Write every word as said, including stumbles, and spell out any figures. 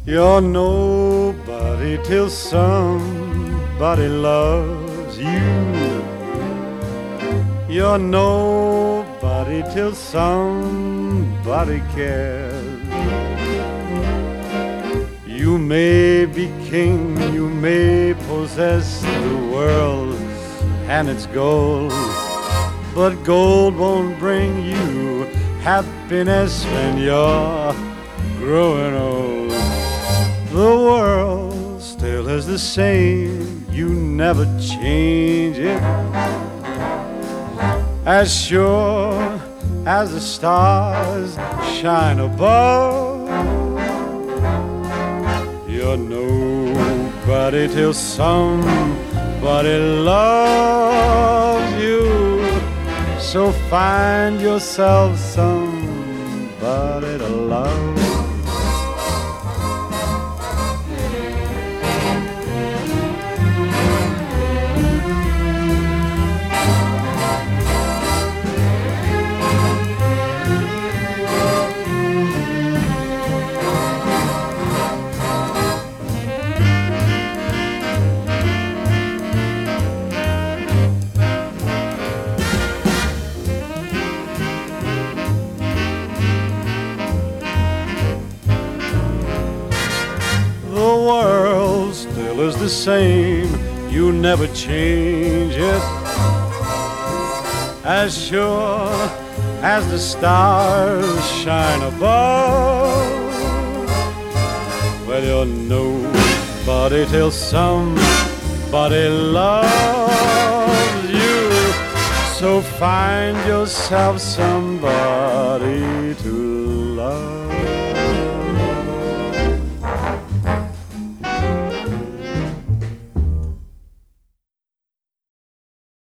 You're nobody till somebody loves you. You're nobody till somebody cares. You may be king, you may possess the world and its gold, but gold won't bring you happiness when you're growing old. The world still is the same, you never change it. As sure as the stars shine above, you're nobody till somebody loves you. So find yourself somebody to love. The world still is the same, you never change it. As sure as the stars shine above, well, you're nobody till somebody loves you. So find yourself somebody